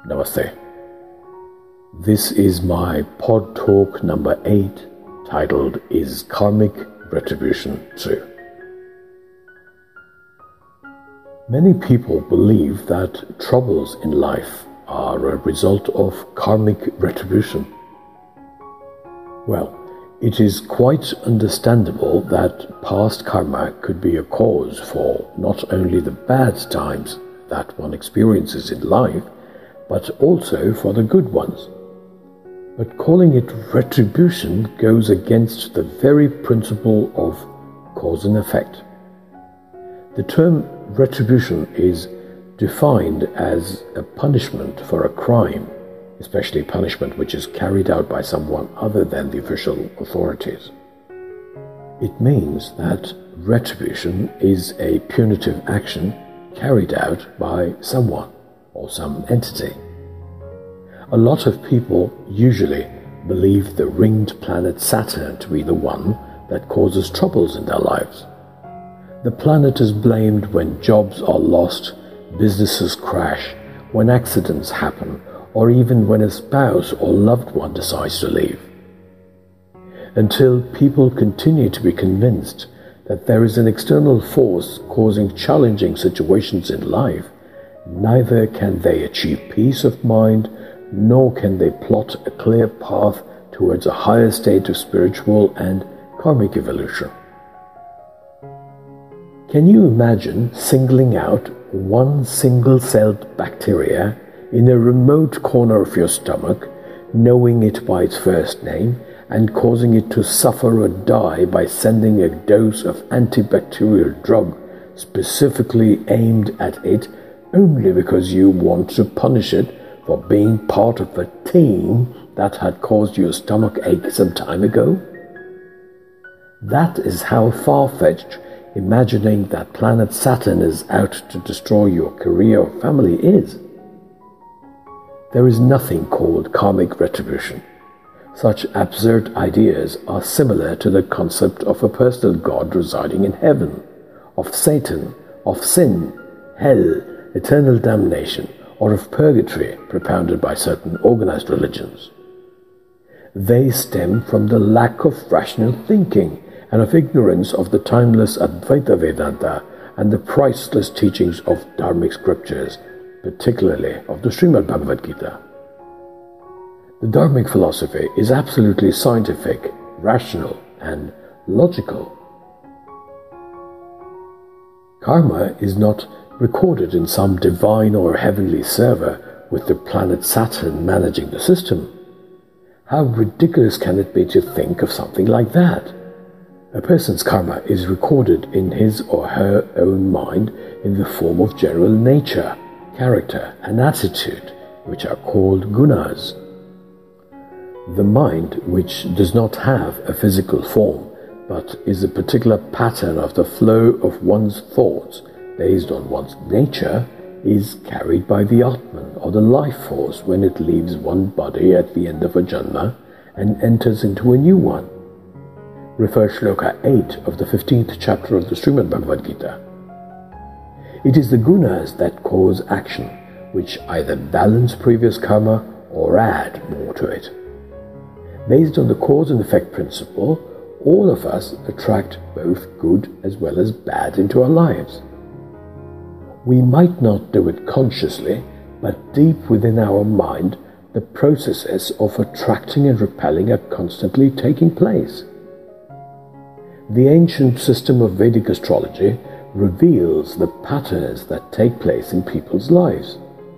Namaste. This is my pod talk number 8 titled Is Karmic Retribution True? Many people believe that troubles in life are a result of karmic retribution. Well, it is quite understandable that past karma could be a cause for not only the bad times that one experiences in life, but also for the good ones. But calling it retribution goes against the very principle of cause and effect. The term retribution is defined as a punishment for a crime, especially punishment which is carried out by someone other than the official authorities. It means that retribution is a punitive action carried out by someone or some entity. A lot of people usually believe the ringed planet Saturn to be the one that causes troubles in their lives. The planet is blamed when jobs are lost, businesses crash, when accidents happen, or even when a spouse or loved one decides to leave. Until people continue to be convinced that there is an external force causing challenging situations in life, neither can they achieve peace of mind, nor can they plot a clear path towards a higher state of spiritual and karmic evolution. Can you imagine singling out one single-celled bacteria in a remote corner of your stomach, knowing it by its first name, and causing it to suffer or die by sending a dose of antibacterial drug specifically aimed at it only because you want to punish it for being part of a team that had caused you a stomach ache some time ago? That is how far-fetched imagining that planet Saturn is out to destroy your career or family is. There is nothing called karmic retribution. Such absurd ideas are similar to the concept of a personal God residing in heaven, of Satan, of sin, hell, eternal damnation, or of purgatory propounded by certain organized religions. They stem from the lack of rational thinking and of ignorance of the timeless Advaita Vedanta and the priceless teachings of Dharmic scriptures, particularly of the Srimad Bhagavad Gita. The Dharmic philosophy is absolutely scientific, rational, and logical. Karma is not recorded in some divine or heavenly server with the planet Saturn managing the system. How ridiculous can it be to think of something like that? A person's karma is recorded in his or her own mind in the form of general nature, character, and attitude, which are called gunas. The mind, which does not have a physical form, but is a particular pattern of the flow of one's thoughts based on one's nature, is carried by the Atman or the life force when it leaves one body at the end of a janma and enters into a new one. Refer Shloka 8 of the 15th chapter of the Srimad Bhagavad Gita. It is the gunas that cause action, which either balance previous karma or add more to it. Based on the cause and effect principle, all of us attract both good as well as bad into our lives. We might not do it consciously, but deep within our mind, the processes of attracting and repelling are constantly taking place. The ancient system of Vedic astrology reveals the patterns that take place in people's lives.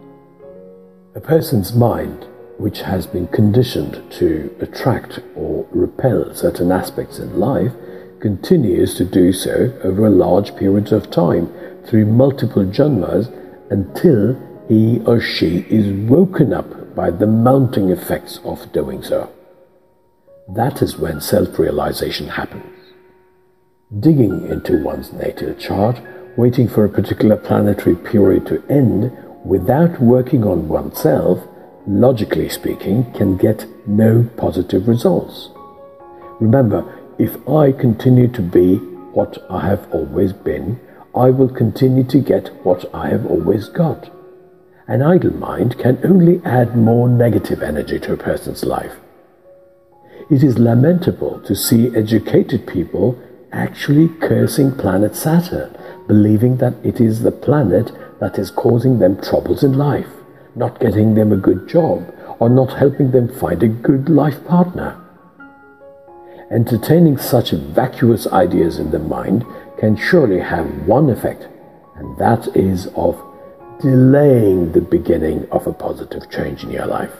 A person's mind, which has been conditioned to attract or repel certain aspects in life, continues to do so over large periods of time through multiple janmas until he or she is woken up by the mounting effects of doing so. That is when self-realization happens. Digging into one's natal chart, waiting for a particular planetary period to end without working on oneself, logically speaking, can get no positive results. Remember, if I continue to be what I have always been, I will continue to get what I have always got. An idle mind can only add more negative energy to a person's life. It is lamentable to see educated people actually cursing planet Saturn, believing that it is the planet that is causing them troubles in life, not getting them a good job, or not helping them find a good life partner. Entertaining such vacuous ideas in the mind can surely have one effect, and that is of delaying the beginning of a positive change in your life.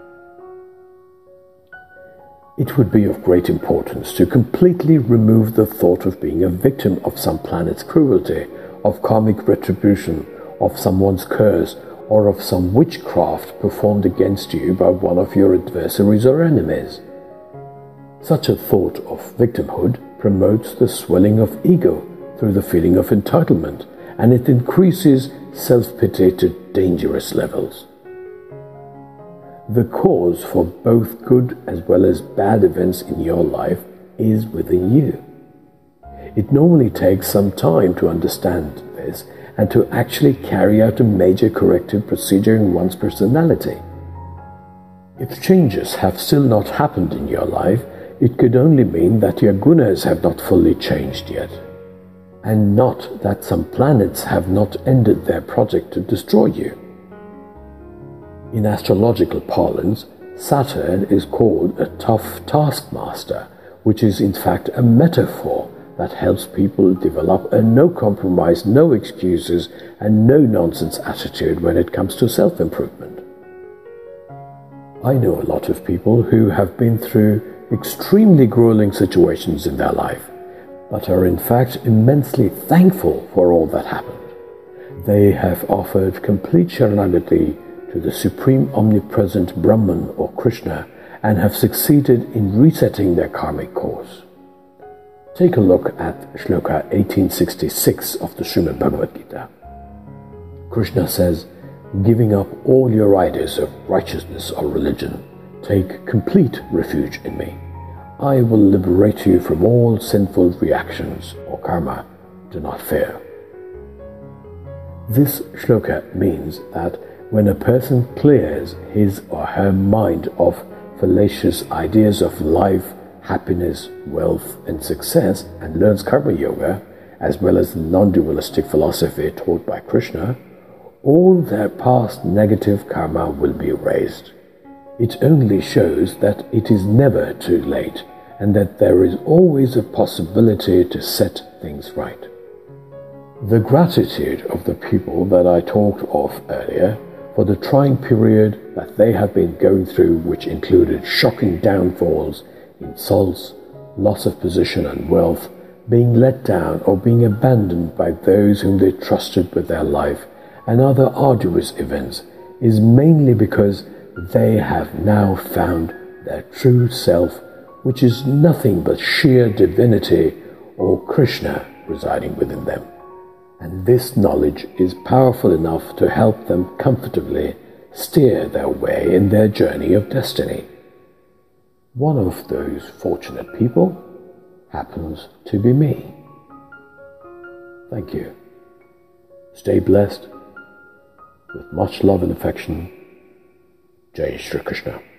It would be of great importance to completely remove the thought of being a victim of some planet's cruelty, of karmic retribution, of someone's curse, or of some witchcraft performed against you by one of your adversaries or enemies. Such a thought of victimhood promotes the swelling of ego through the feeling of entitlement, and it increases self-pity to dangerous levels. The cause for both good as well as bad events in your life is within you. It normally takes some time to understand this and to actually carry out a major corrective procedure in one's personality. If changes have still not happened in your life, it could only mean that your gunas have not fully changed yet, and not that some planets have not ended their project to destroy you. In astrological parlance, Saturn is called a tough taskmaster, which is in fact a metaphor that helps people develop a no-compromise, no excuses, and no-nonsense attitude when it comes to self-improvement. I know a lot of people who have been through extremely grueling situations in their life, but are in fact immensely thankful for all that happened. They have offered complete Sharanagati to the Supreme Omnipresent Brahman or Krishna and have succeeded in resetting their karmic course. Take a look at Shloka 1866 of the Srimad Bhagavad Gita. Krishna says, "Giving up all your ideas of righteousness or religion, take complete refuge in me. I will liberate you from all sinful reactions or karma. Do not fear." This shloka means that when a person clears his or her mind of fallacious ideas of life, happiness, wealth, and success and learns Karma Yoga, as well as the non-dualistic philosophy taught by Krishna, all their past negative karma will be erased. It only shows that it is never too late and that there is always a possibility to set things right. The gratitude of the people that I talked of earlier for the trying period that they have been going through, which included shocking downfalls, insults, loss of position and wealth, being let down or being abandoned by those whom they trusted with their life, and other arduous events, is mainly because they have now found their true self, which is nothing but sheer divinity or Krishna residing within them. And this knowledge is powerful enough to help them comfortably steer their way in their journey of destiny. One of those fortunate people happens to be me. Thank you. Stay blessed. With much love and affection, Jai Shri Krishna.